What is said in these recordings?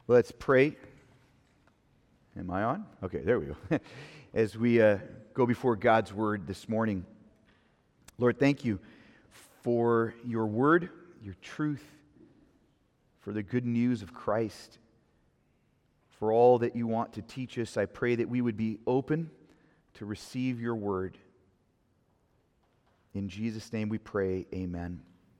Let's pray. Am I on? Okay, there we go. As we go before God's Word this morning, Lord, thank you for your Word, your truth, for the good news of Christ, for all that you want to teach us. I pray that we would be open to receive your Word. In Jesus' name we pray, amen.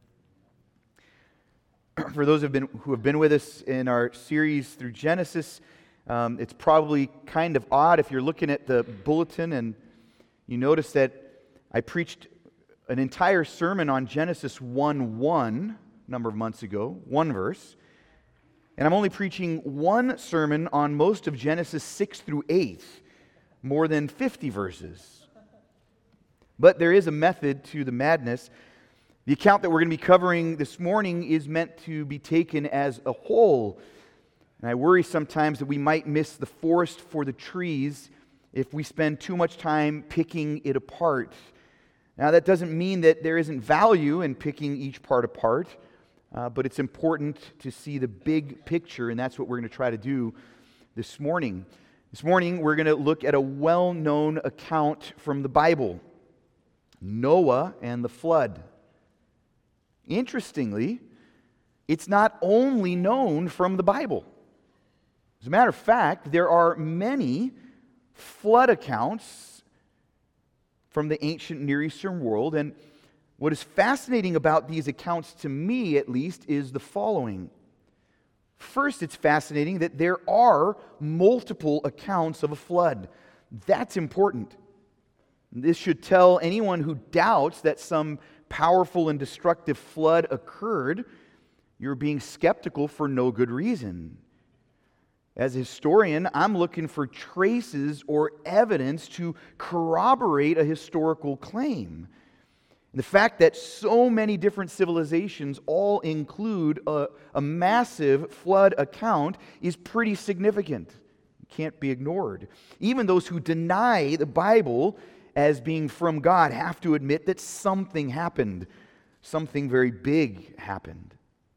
For those who have been with us in our series through Genesis, it's probably kind of odd if you're looking at the bulletin and you notice that I preached an entire sermon on Genesis 1:1 a number of months ago, one verse, and I'm only preaching one sermon on most of Genesis 6 through 8, more than 50 verses. But there is a method to the madness. The account that we're going to be covering this morning is meant to be taken as a whole. And I worry sometimes that we might miss the forest for the trees if we spend too much time picking it apart. Now, that doesn't mean that there isn't value in picking each part apart, but it's important to see the big picture, and that's what we're going to try to do this morning. This morning, we're going to look at a well-known account from the Bible, Noah and the flood. Interestingly, it's not only known from the Bible. As a matter of fact, there are many flood accounts from the ancient Near Eastern world, and what is fascinating about these accounts, to me at least, is the following. First, it's fascinating that there are multiple accounts of a flood. That's important. This should tell anyone who doubts that some powerful and destructive flood occurred, you're being skeptical for no good reason. As a historian, I'm looking for traces or evidence to corroborate a historical claim. And the fact that so many different civilizations all include a massive flood account is pretty significant. It can't be ignored. Even those who deny the Bible as being from God have to admit that something happened. Something very big happened.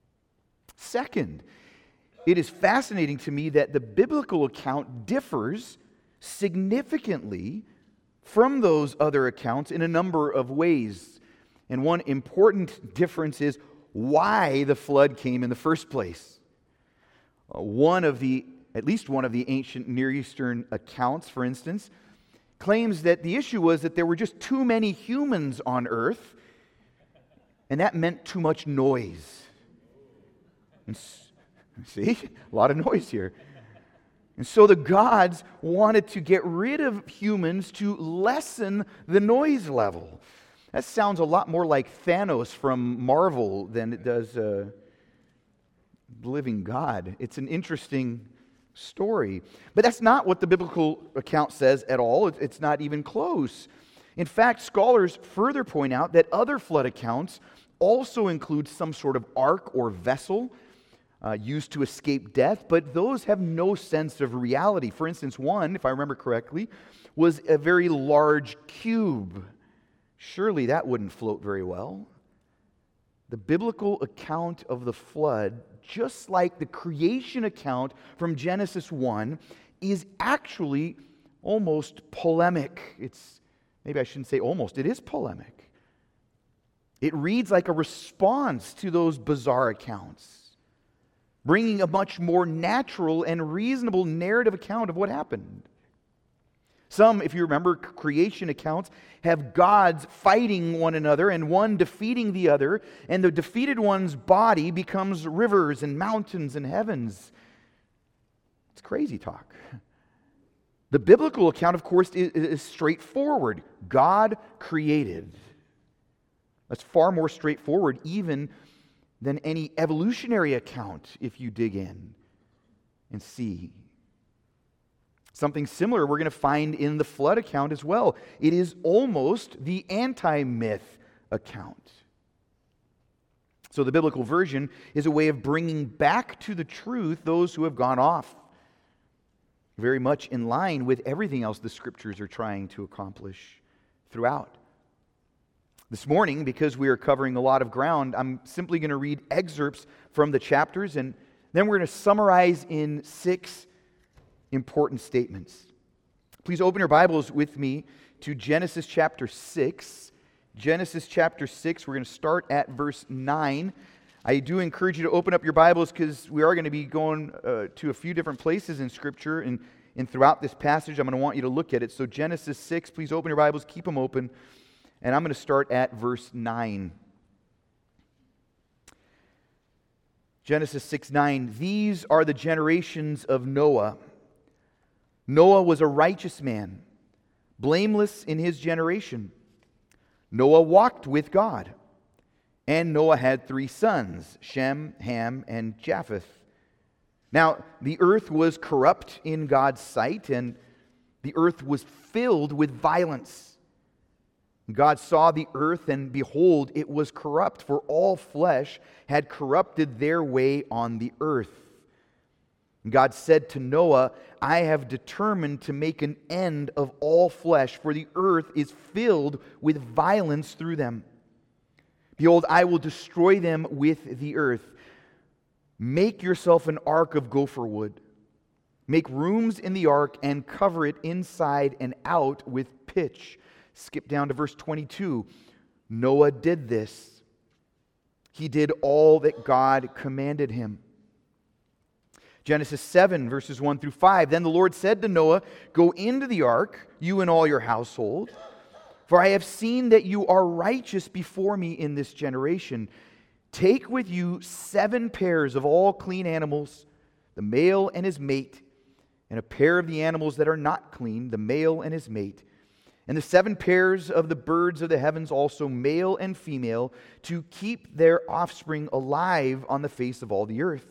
Second, it is fascinating to me that the biblical account differs significantly from those other accounts in a number of ways. And one important difference is why the flood came in the first place. At least one of the ancient Near Eastern accounts, for instance, claims that the issue was that there were just too many humans on earth, and that meant too much noise. And see, a lot of noise here. And so the gods wanted to get rid of humans to lessen the noise level. That sounds a lot more like Thanos from Marvel than it does the living God. It's an interesting story. But that's not what the biblical account says at all. It's not even close. In fact, scholars further point out that other flood accounts also include some sort of ark or vessel used to escape death, but those have no sense of reality. For instance, one, if I remember correctly, was a very large cube. Surely that wouldn't float very well. The biblical account of the flood, just like the creation account from Genesis 1, is actually almost polemic. Maybe I shouldn't say almost, it is polemic. It reads like a response to those bizarre accounts, bringing a much more natural and reasonable narrative account of what happened. Some, if you remember, creation accounts have gods fighting one another and one defeating the other, and the defeated one's body becomes rivers and mountains and heavens. It's crazy talk. The biblical account, of course, is straightforward. God created. That's far more straightforward even than any evolutionary account if you dig in and see. Something similar we're going to find in the flood account as well. It is almost the anti-myth account. So the biblical version is a way of bringing back to the truth those who have gone off. Very much in line with everything else the Scriptures are trying to accomplish throughout. This morning, because we are covering a lot of ground, I'm simply going to read excerpts from the chapters, and Then we're going to summarize in 6 important statements. Please open your Bibles with me to Genesis chapter 6. Genesis chapter 6, we're going to start at verse 9. I do encourage you to open up your Bibles because we are going to be going to a few different places in Scripture and throughout this passage. I'm going to want you to look at it. So Genesis 6, please open your Bibles, keep them open, and I'm going to start at verse 9. Genesis 6:9. These are the generations of Noah. Noah was a righteous man, blameless in his generation. Noah walked with God. And Noah had 3 sons, Shem, Ham, and Japheth. Now, the earth was corrupt in God's sight, and the earth was filled with violence. God saw the earth, and behold, it was corrupt, for all flesh had corrupted their way on the earth. God said to Noah, I have determined to make an end of all flesh, for the earth is filled with violence through them. Behold, I will destroy them with the earth. Make yourself an ark of gopher wood. Make rooms in the ark and cover it inside and out with pitch. Skip down to verse 22. Noah did this. He did all that God commanded him. Genesis 7, verses 1 through 5. Then the Lord said to Noah, Go into the ark, you and all your household, for I have seen that you are righteous before me in this generation. Take with you 7 pairs of all clean animals, the male and his mate, and a pair of the animals that are not clean, the male and his mate, and the 7 pairs of the birds of the heavens also, male and female, to keep their offspring alive on the face of all the earth.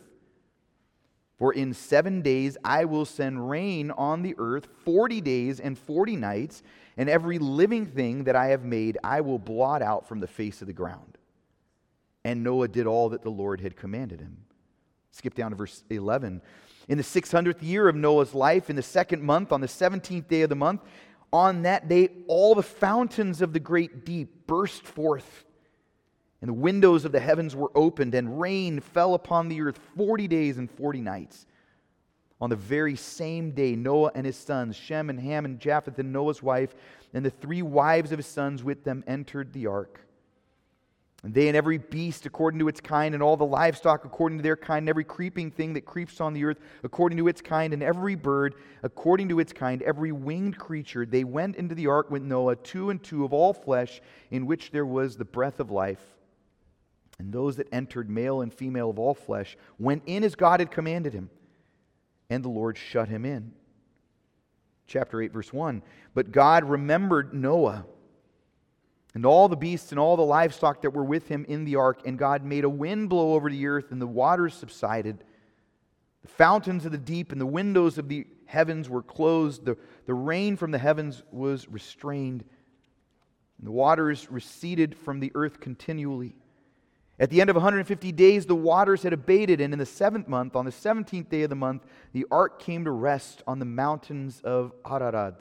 For in 7 days I will send rain on the earth 40 days and 40 nights, and every living thing that I have made I will blot out from the face of the ground. And Noah did all that the Lord had commanded him. Skip down to verse 11. In the 600th year of Noah's life, in the 2nd month, on the 17th day of the month, on that day all the fountains of the great deep burst forth, and the windows of the heavens were opened, and rain fell upon the earth 40 days and 40 nights. On the very same day, Noah and his sons, Shem and Ham and Japheth and Noah's wife, and the 3 wives of his sons with them entered the ark. And they and every beast according to its kind, and all the livestock according to their kind, and every creeping thing that creeps on the earth according to its kind, and every bird according to its kind, every winged creature, they went into the ark with Noah, 2 and 2 of all flesh, in which there was the breath of life. And those that entered, male and female of all flesh, went in as God had commanded him. And the Lord shut him in. Chapter 8, verse 1. But God remembered Noah and all the beasts and all the livestock that were with him in the ark. And God made a wind blow over the earth, and the waters subsided. The fountains of the deep and the windows of the heavens were closed. The rain from the heavens was restrained. And the waters receded from the earth continually. At the end of 150 days, the waters had abated, and in the 7th month, on the 17th day of the month, the ark came to rest on the mountains of Ararat.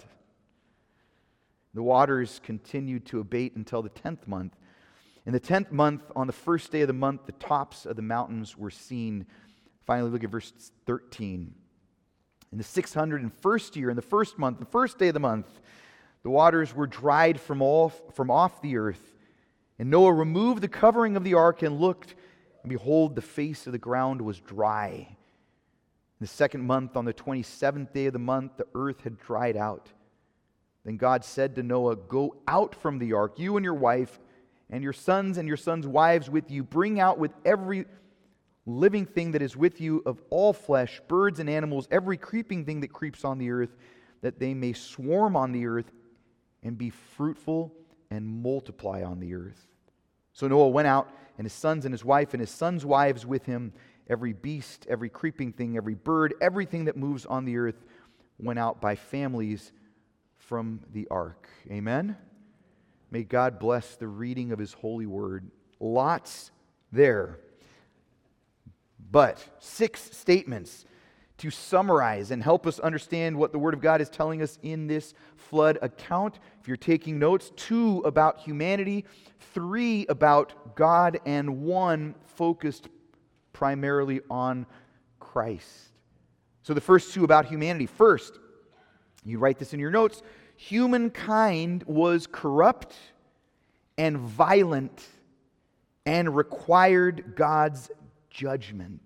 The waters continued to abate until the 10th month. In the 10th month, on the 1st day of the month, the tops of the mountains were seen. Finally, look at verse 13. In the 601st year, in the 1st month, the 1st day of the month, the waters were dried from off the earth. And Noah removed the covering of the ark and looked, and behold, the face of the ground was dry. In the 2nd month, on the 27th day of the month, the earth had dried out. Then God said to Noah, Go out from the ark, you and your wife, and your sons wives with you. Bring out with every living thing that is with you of all flesh, birds and animals, every creeping thing that creeps on the earth, that they may swarm on the earth and be fruitful and multiply on the earth. So Noah went out, and his sons and his wife and his sons' wives with him. Every beast, every creeping thing, every bird, everything that moves on the earth went out by families from the ark. Amen? May God bless the reading of His holy word. Lots there. But 6 statements to summarize and help us understand what the Word of God is telling us in this flood account. If you're taking notes, 2 about humanity, 3 about God, and 1 focused primarily on Christ. So the first two about humanity. First, you write this in your notes, humankind was corrupt and violent and required God's judgment.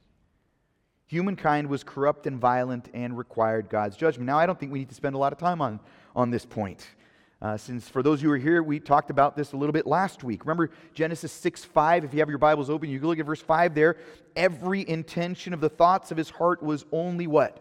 Humankind was corrupt and violent and required God's judgment. Now, I don't think we need to spend a lot of time on this point. Since for those who are here, we talked about this a little bit last week. Remember Genesis 6:5? If you have your Bibles open, you can look at verse 5 there. Every intention of the thoughts of his heart was only what?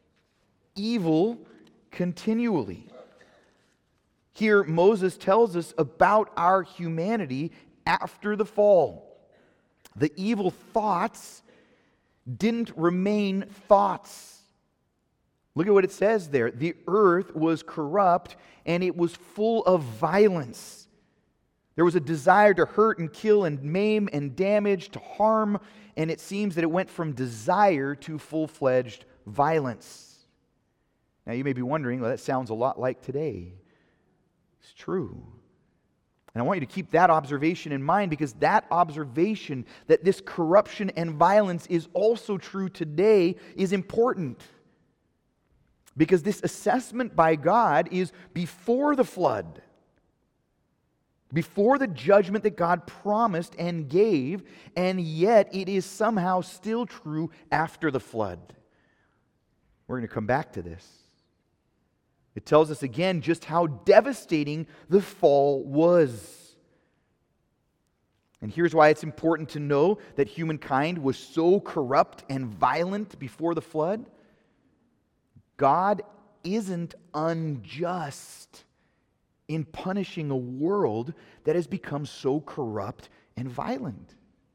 Evil continually. Here, Moses tells us about our humanity after the fall. The evil thoughts didn't remain thoughts. Look at what it says there. The earth was corrupt and it was full of violence. There was a desire to hurt and kill and maim and damage, to harm, and it seems that it went from desire to full-fledged violence. Now you may be wondering, well, that sounds a lot like today. It's true. And I want you to keep that observation in mind, because that observation that this corruption and violence is also true today is important. Because this assessment by God is before the flood, before the judgment that God promised and gave, and yet it is somehow still true after the flood. We're going to come back to this. It tells us again just how devastating the fall was. And here's why it's important to know that humankind was so corrupt and violent before the flood. God isn't unjust in punishing a world that has become so corrupt and violent.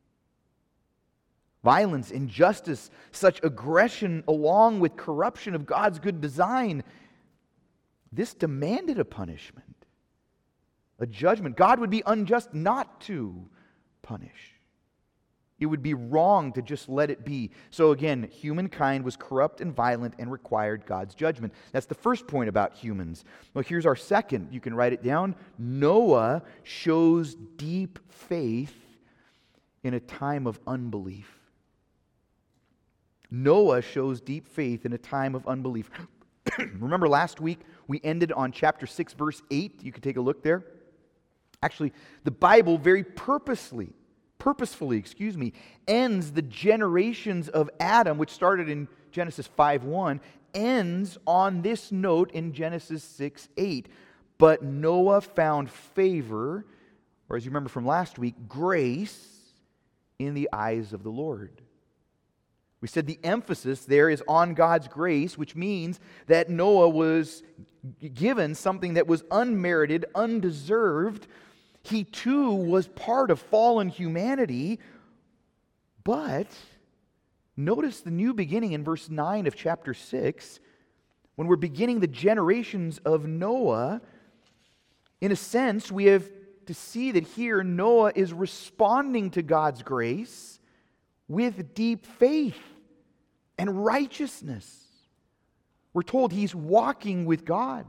Violence, injustice, such aggression along with corruption of God's good design, this demanded a punishment, a judgment. God would be unjust not to punish. It would be wrong to just let it be. So again, humankind was corrupt and violent and required God's judgment. That's the first point about humans. Well, here's our second. You can write it down. Noah shows deep faith in a time of unbelief. Noah shows deep faith in a time of unbelief. Remember last week we ended on chapter 6, verse 8. You can take a look there. Actually, the Bible very purposefully, ends the generations of Adam, which started in Genesis 5:1, ends on this note in Genesis 6:8. But Noah found favor, or as you remember from last week, grace in the eyes of the Lord. We said the emphasis there is on God's grace, which means that Noah was given something that was unmerited, undeserved. He too was part of fallen humanity, but notice the new beginning in verse 9 of chapter 6. When we're beginning the generations of Noah, in a sense, we have to see that here Noah is responding to God's grace with deep faith and righteousness. We're told he's walking with God.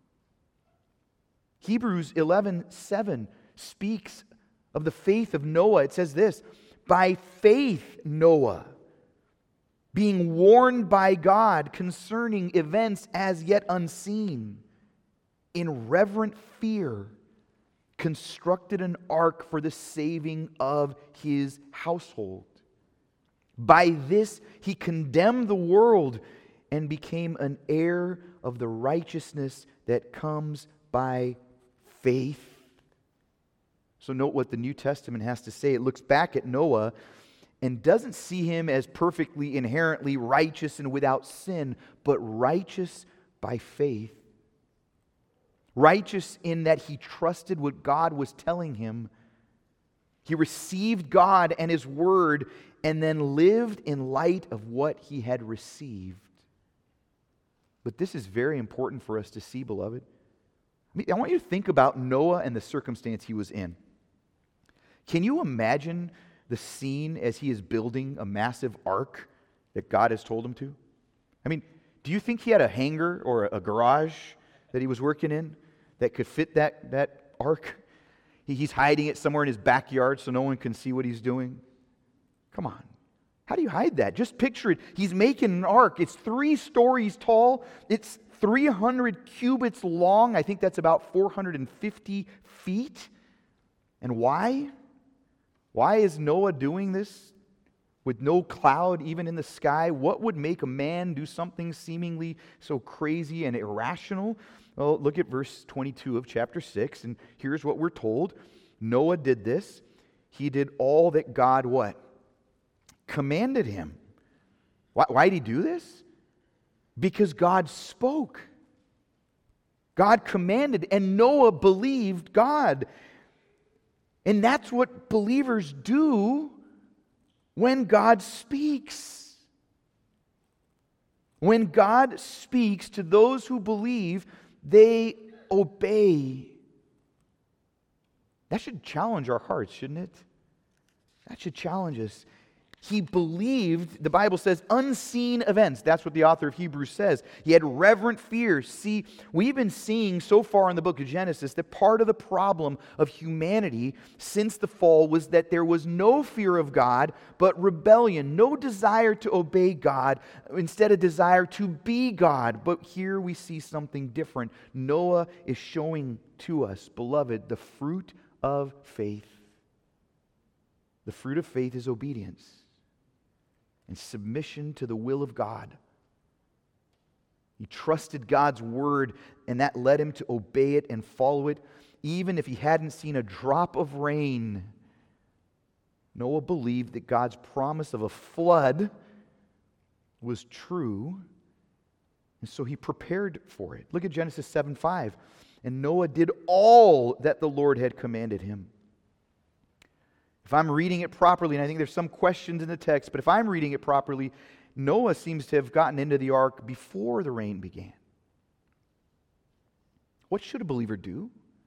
Hebrews 11:7 speaks of the faith of Noah. It says this, by faith Noah, being warned by God concerning events as yet unseen, in reverent fear, constructed an ark for the saving of his household. By this he condemned the world and became an heir of the righteousness that comes by faith. So note what the New Testament has to say. It looks back at Noah and doesn't see him as perfectly, inherently righteous and without sin, but righteous by faith. Righteous in that he trusted what God was telling him. He received God and His Word and then lived in light of what he had received. But this is very important for us to see, beloved. I want you to think about Noah and the circumstance he was in. Can you imagine the scene as he is building a massive ark that God has told him to? I mean, do you think he had a hangar or a garage that he was working in that could fit that ark? He's hiding it somewhere in his backyard so no one can see what he's doing. Come on. How do you hide that? Just picture it. He's making an ark. It's 3 stories tall. It's 300 cubits long. I think that's about 450 feet. And why? Why is Noah doing this with no cloud even in the sky? What would make a man do something seemingly so crazy and irrational? Well, look at verse 22 of chapter 6, and here's what we're told. Noah did this. He did all that God what? Commanded him. Why did he do this? Because God spoke. God commanded, and Noah believed God. And that's what believers do when God speaks. When God speaks to those who believe, they obey. That should challenge our hearts, shouldn't it? That should challenge us. He believed, the Bible says, unseen events. That's what the author of Hebrews says. He had reverent fear. See, we've been seeing so far in the book of Genesis that part of the problem of humanity since the fall was that there was no fear of God, but rebellion, no desire to obey God, instead a desire to be God. But here we see something different. Noah is showing to us, beloved, the fruit of faith. The fruit of faith is obedience and submission to the will of God. He trusted God's word, and that led him to obey it and follow it, even if he hadn't seen a drop of rain. Noah believed that God's promise of a flood was true, and so he prepared for it. Look at Genesis 7:5. And Noah did all that the Lord had commanded him. If I'm reading it properly, and I think there's some questions in the text, but if I'm reading it properly, Noah seems to have gotten into the ark before the rain began. What should a believer do?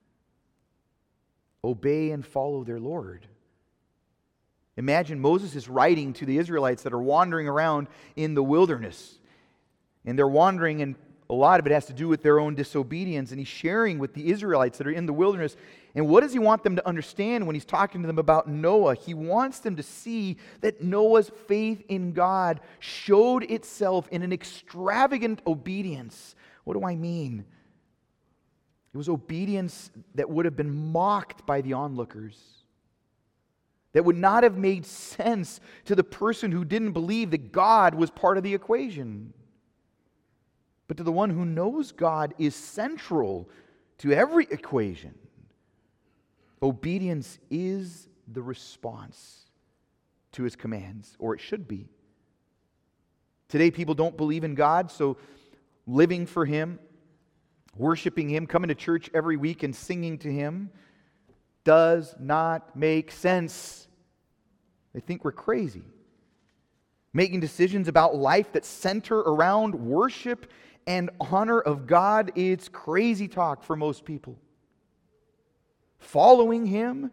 Obey and follow their Lord. Imagine Moses is writing to the Israelites that are wandering around in the wilderness. And they're wandering, and a lot of it has to do with their own disobedience, and he's sharing with the Israelites that are in the wilderness. And what does he want them to understand when he's talking to them about Noah? He wants them to see that Noah's faith in God showed itself in an extravagant obedience. What do I mean? It was obedience that would have been mocked by the onlookers, that would not have made sense to the person who didn't believe that God was part of the equation. But to the one who knows God is central to every equation. Obedience is the response to His commands, or it should be. Today people don't believe in God, so living for Him, worshiping Him, coming to church every week and singing to Him does not make sense. They think we're crazy. Making decisions about life that center around worship and honor of God, it's crazy talk for most people. Following Him?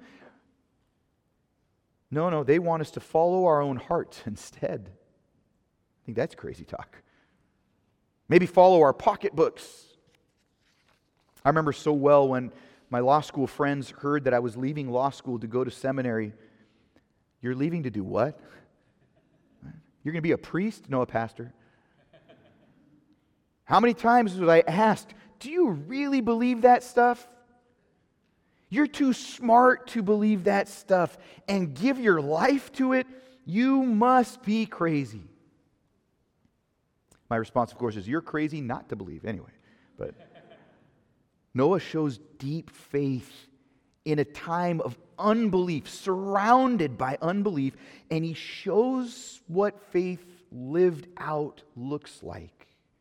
No, they want us to follow our own hearts instead. I think that's crazy talk. Maybe follow our pocketbooks. I remember so well when my law school friends heard that I was leaving law school to go to seminary. You're leaving to do what? You're going to be a priest? No, a pastor. How many times was I asked, do you really believe that stuff? You're too smart to believe that stuff and give your life to it? You must be crazy. My response, of course, is you're crazy not to believe anyway. But Noah shows deep faith in a time of unbelief, surrounded by unbelief, and he shows what faith lived out looks like.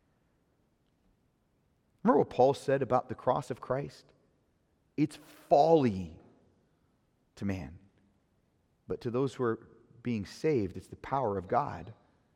Remember what Paul said about the cross of Christ? It's folly to man. But to those who are being saved, it's the power of God.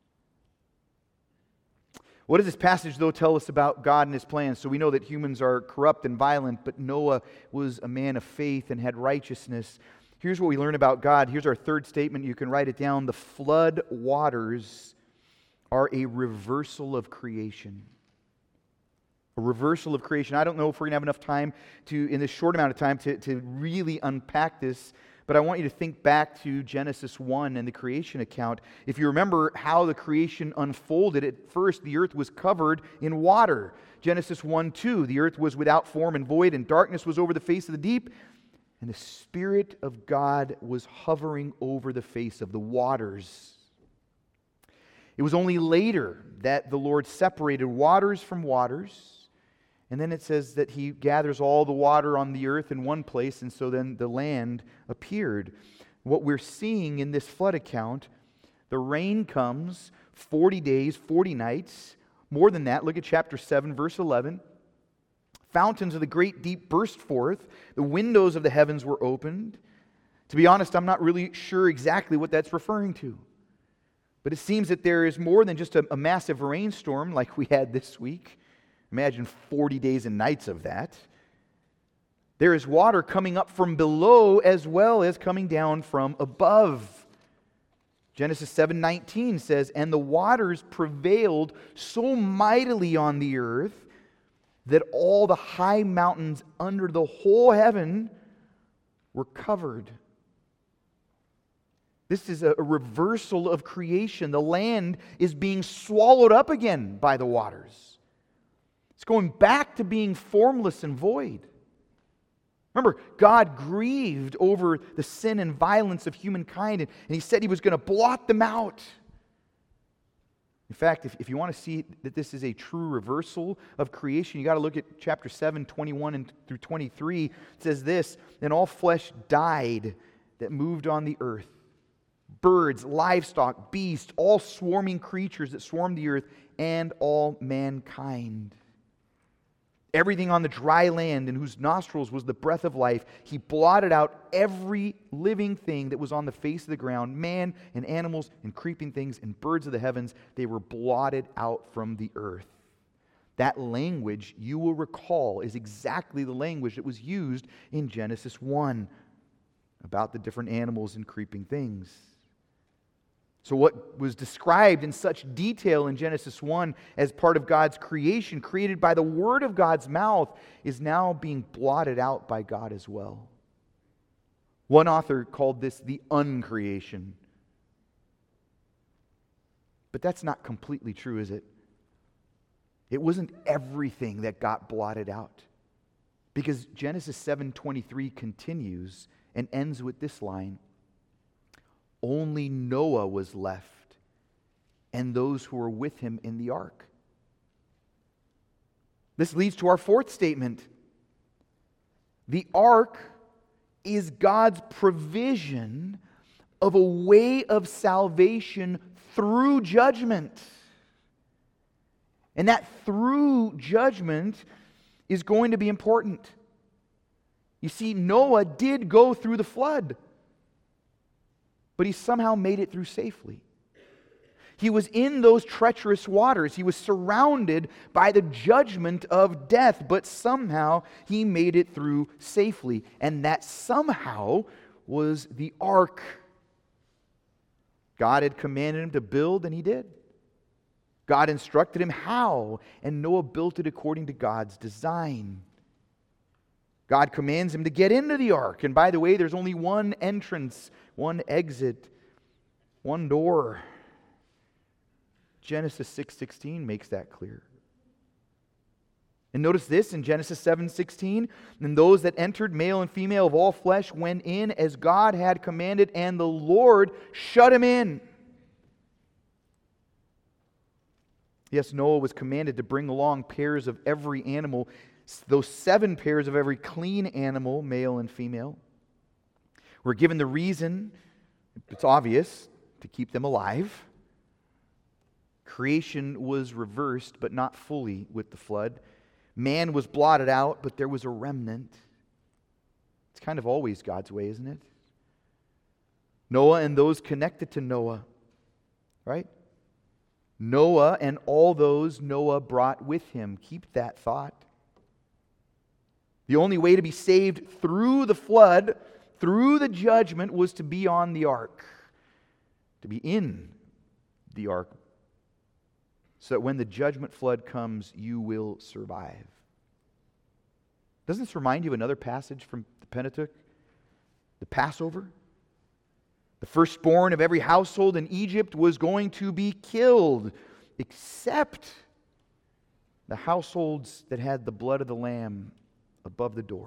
What does this passage, though, tell us about God and His plans? So we know that humans are corrupt and violent, but Noah was a man of faith and had righteousness. Here's what we learn about God. Here's our third statement. You can write it down. The flood waters are a reversal of creation. A reversal of creation. I don't know if we're going to have enough time to, in this short amount of time, to really unpack this, But I want you to think back to Genesis 1 and the creation account. If you remember how the creation unfolded, at first the earth was covered in water. Genesis 1:2, the earth was without form and void, and darkness was over the face of the deep, and the Spirit of God was hovering over the face of the waters. It was only later that the Lord separated waters from waters, and then it says that He gathers all the water on the earth in one place, and so then the land appeared. What we're seeing in this flood account, the rain comes 40 days, 40 nights. More than that, look at chapter 7, verse 11. Fountains of the great deep burst forth. The windows of the heavens were opened. To be honest, I'm not really sure exactly what that's referring to. But it seems that there is more than just a massive rainstorm like we had this week. Imagine 40 days and nights of that. There is water coming up from below as well as coming down from above. Genesis 7:19 says, "And the waters prevailed so mightily on the earth that all the high mountains under the whole heaven were covered." This is a reversal of creation. The land is being swallowed up again by the waters. It's going back to being formless and void. Remember, God grieved over the sin and violence of humankind, and He said He was going to blot them out. In fact, if you want to see that this is a true reversal of creation, you got to look at chapter 7, 21 and through 23. It says this, "And all flesh died that moved on the earth. Birds, livestock, beasts, all swarming creatures that swarmed the earth, and all mankind. Everything on the dry land in whose nostrils was the breath of life, He blotted out every living thing that was on the face of the ground, man and animals and creeping things and birds of the heavens. They were blotted out from the earth." That language, you will recall, is exactly the language that was used in Genesis 1 about the different animals and creeping things. So what was described in such detail in Genesis 1 as part of God's creation, created by the Word of God's mouth, is now being blotted out by God as well. One author called this the uncreation. But that's not completely true, is it? It wasn't everything that got blotted out. Because Genesis 7:23 continues and ends with this line, "Only Noah was left, and those who were with him in the ark." This leads to our fourth statement. The ark is God's provision of a way of salvation through judgment. And that through judgment is going to be important. You see, Noah did go through the flood, but he somehow made it through safely. He was in those treacherous waters. He was surrounded by the judgment of death, but somehow he made it through safely. And that somehow was the ark. God had commanded him to build, and he did. God instructed him how, and Noah built it according to God's design. God commands him to get into the ark. And by the way, there's only one entrance, one exit, one door. Genesis 6:16 makes that clear. And notice this in Genesis 7:16, "And those that entered, male and female of all flesh, went in as God had commanded, and the Lord shut him in." Yes, Noah was commanded to bring along pairs of every animal, those 7 pairs of every clean animal, male and female. We're given the reason, it's obvious, to keep them alive. Creation was reversed, but not fully with the flood. Man was blotted out, but there was a remnant. It's kind of always God's way, isn't it? Noah and those connected to Noah, right? Noah and all those Noah brought with him. Keep that thought. The only way to be saved through the flood, through the judgment, was to be on the ark, to be in the ark, so that when the judgment flood comes, you will survive. Doesn't this remind you of another passage from the Pentateuch? the Passover. The firstborn of every household in Egypt was going to be killed, except the households that had the blood of the Lamb above the door.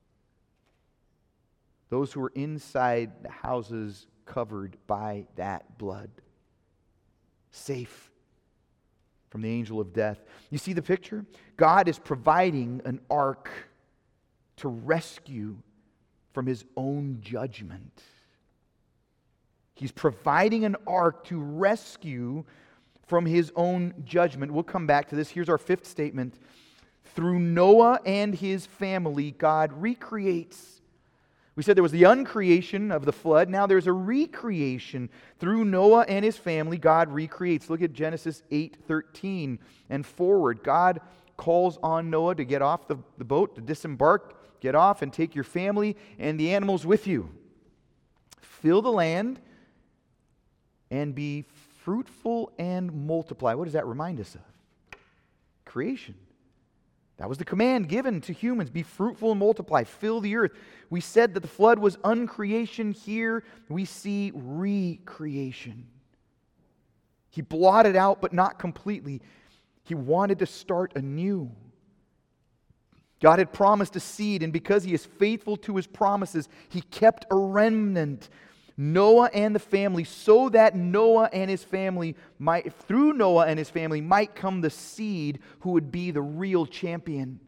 Those who were inside the houses covered by that blood, safe from the angel of death. You see the picture? God is providing an ark to rescue from His own judgment. He's providing an ark to rescue from His own judgment. We'll come back to this. Here's our fifth statement. Through Noah and his family, God recreates. We said there was the uncreation of the flood. Now there's a recreation. Through Noah and his family, God recreates. Look at Genesis 8:13 and forward. God calls on Noah to get off the boat, to disembark, get off and take your family and the animals with you. Fill the land and be fruitful and multiply. What does that remind us of? Creation. That was the command given to humans. Be fruitful and multiply. Fill the earth. We said that the flood was uncreation. Here we see recreation. He blotted out, but not completely. He wanted to start anew. God had promised a seed, and because He is faithful to His promises, He kept a remnant. Noah and the family, so that Noah and his family might, through Noah and his family, might come the seed who would be the real champion.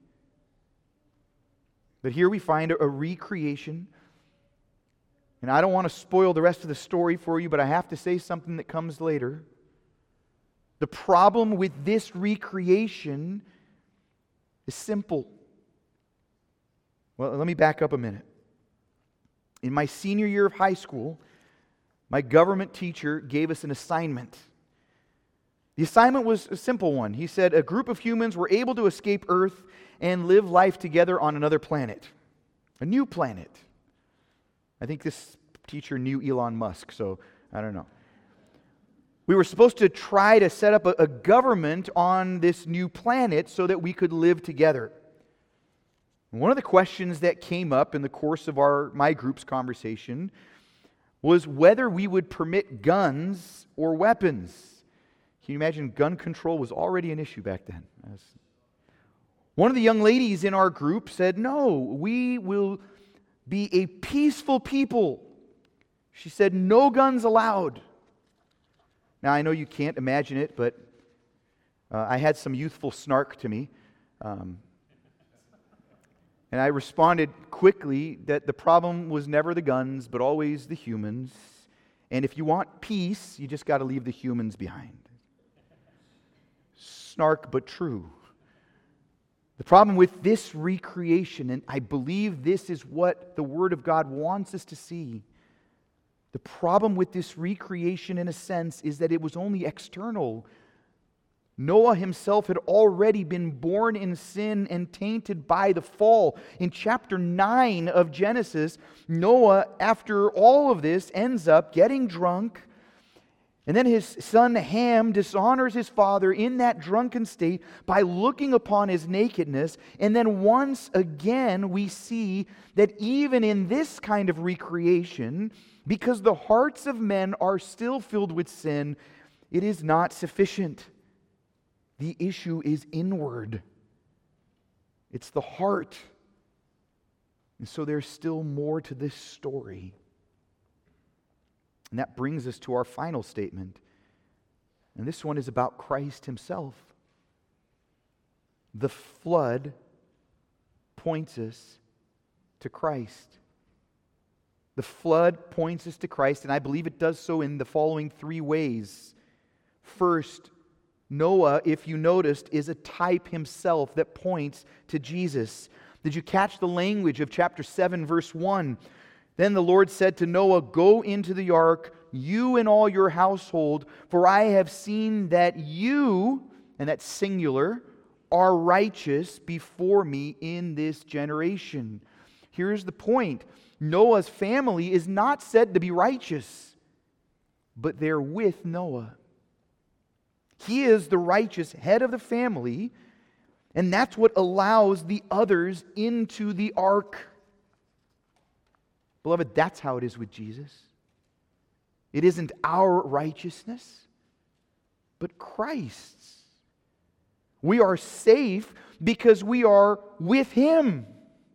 But here we find a recreation. And I don't want to spoil the rest of the story for you, but I have to say something that comes later. The problem with this recreation is simple. Well, let me back up a minute. In my senior year of high school, my government teacher gave us an assignment. The assignment was a simple one. He said a group of humans were able to escape Earth and live life together on another planet, a new planet. I think this teacher knew Elon Musk, so I don't know. We were supposed to try to set up a government on this new planet so that we could live together. One of the questions that came up in the course of my group's conversation was whether we would permit guns or weapons. Can you imagine gun control was already an issue back then? One of the young ladies in our group said, "No, we will be a peaceful people." She said, "No guns allowed." Now, I know you can't imagine it, but I had some youthful snark to me. And I responded quickly that the problem was never the guns, but always the humans. And if you want peace, you just got to leave the humans behind. Snark, but true. The problem with this recreation, and I believe this is what the Word of God wants us to see, the problem with this recreation, in a sense, is that it was only external. Noah himself had already been born in sin and tainted by the fall. In chapter 9 of Genesis, Noah, after all of this, ends up getting drunk. And then his son Ham dishonors his father in that drunken state by looking upon his nakedness. And then once again, we see that even in this kind of recreation, because the hearts of men are still filled with sin, it is not sufficient. The issue is inward. It's the heart. And so there's still more to this story. And that brings us to our final statement. And this one is about Christ Himself. The flood points us to Christ. The flood points us to Christ, and I believe it does so in the following three ways. First, Noah, if you noticed, is a type himself that points to Jesus. Did you catch the language of chapter 7, verse 1? Then the Lord said to Noah, "Go into the ark, you and all your household, for I have seen that you," and that's singular, "are righteous before me in this generation." Here's the point. Noah's family is not said to be righteous, but they're with Noah. He is the righteous head of the family, and that's what allows the others into the ark. Beloved, that's how it is with Jesus. It isn't our righteousness, but Christ's. We are safe because we are with Him.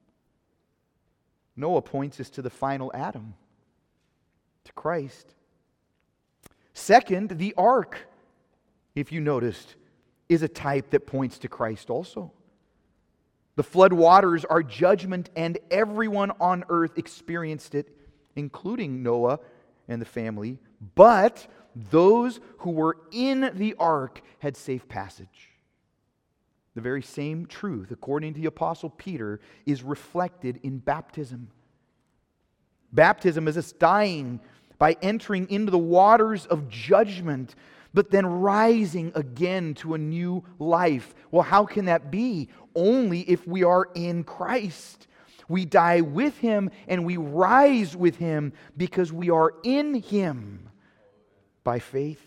Noah points us to the final Adam, to Christ. Second, the ark, if you noticed, is a type that points to Christ also. The flood waters are judgment, and everyone on earth experienced it, including Noah and the family. But those who were in the ark had safe passage. The very same truth, according to the Apostle Peter, is reflected in baptism. Baptism is us dying by entering into the waters of judgment, but then rising again to a new life. Well, how can that be? Only if we are in Christ. We die with Him and we rise with Him because we are in Him by faith.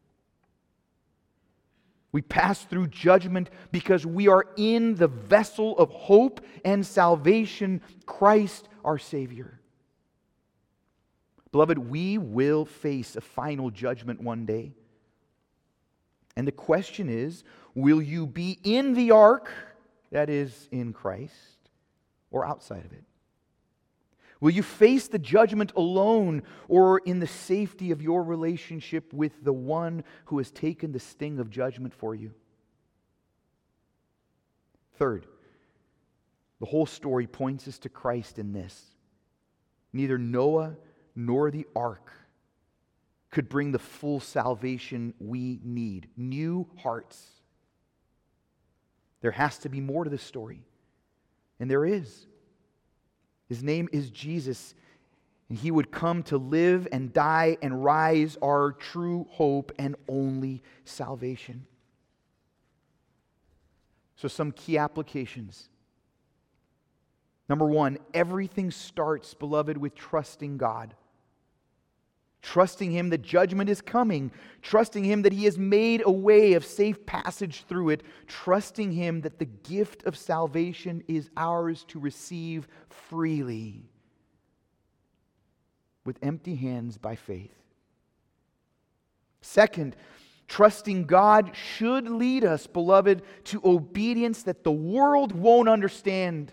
We pass through judgment because we are in the vessel of hope and salvation, Christ our Savior. Beloved, we will face a final judgment one day. And the question is, will you be in the ark, that is, in Christ, or outside of it? Will you face the judgment alone or in the safety of your relationship with the one who has taken the sting of judgment for you? Third, the whole story points us to Christ in this. Neither Noah nor the ark could bring the full salvation we need. New hearts. There has to be more to this story. And there is. His name is Jesus, and He would come to live and die and rise, our true hope and only salvation. So some key applications. Number one, everything starts, beloved, with trusting God. Trusting Him that judgment is coming. Trusting Him that He has made a way of safe passage through it. Trusting Him that the gift of salvation is ours to receive freely with empty hands by faith. Second, trusting God should lead us, beloved, to obedience that the world won't understand.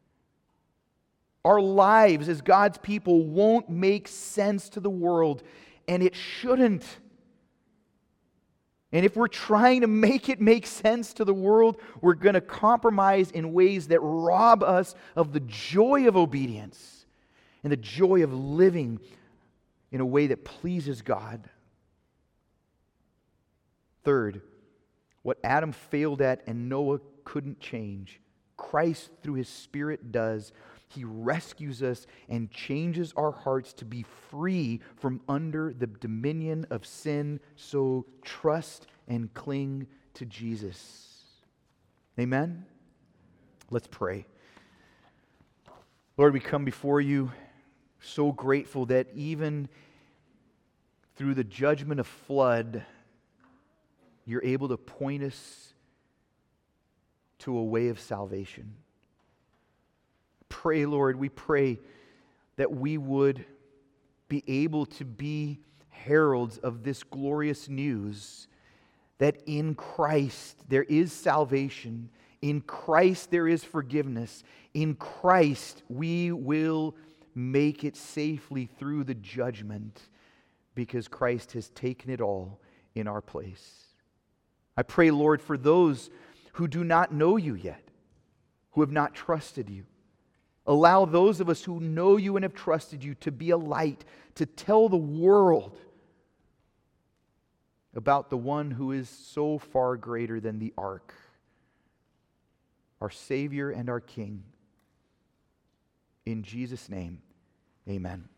Our lives as God's people won't make sense to the world, and it shouldn't. And if we're trying to make it make sense to the world, we're going to compromise in ways that rob us of the joy of obedience and the joy of living in a way that pleases God. Third, what Adam failed at and Noah couldn't change, Christ through His Spirit does. He rescues us and changes our hearts to be free from under the dominion of sin. So trust and cling to Jesus. Amen? Let's pray. Lord, we come before You so grateful that even through the judgment of flood, You're able to point us to a way of salvation. Pray, Lord, we pray that we would be able to be heralds of this glorious news that in Christ there is salvation, in Christ there is forgiveness, in Christ we will make it safely through the judgment because Christ has taken it all in our place. I pray, Lord, for those who do not know You yet, who have not trusted You. Allow those of us who know You and have trusted You to be a light, to tell the world about the one who is so far greater than the ark, our Savior and our King. In Jesus' name, amen.